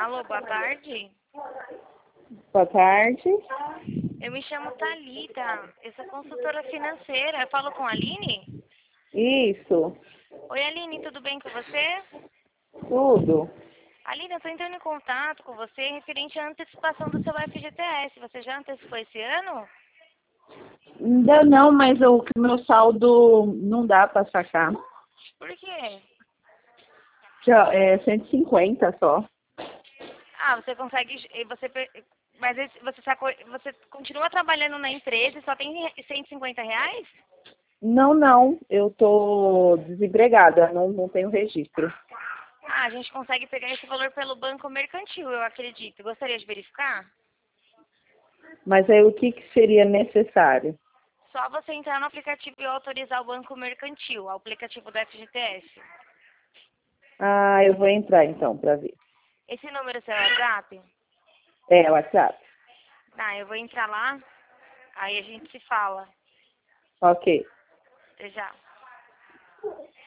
Alô, boa tarde. Boa tarde. Eu me chamo Thalita, eu sou consultora financeira. Eu falo com a Aline? Isso, Oi, Aline, tudo bem com você? tudo. Aline, eu estou entrando em contato com você referente à antecipação do seu FGTS. Você já antecipou esse ano? Ainda não, mas o meu saldo não dá para sacar. Por quê? Já é 150 só. Ah, você consegue. Mas você continua trabalhando na empresa e só tem R$ 150? Não, eu tô desempregada, não tenho registro. Ah, a gente consegue pegar esse valor pelo banco mercantil, eu acredito. Gostaria de verificar? Mas aí o que seria necessário? Só você entrar no aplicativo e autorizar o banco mercantil, o aplicativo do FGTS. Ah, eu vou entrar então para ver. Esse número é seu WhatsApp? É, WhatsApp. Tá, eu vou entrar lá, aí a gente se fala. Ok. Até já.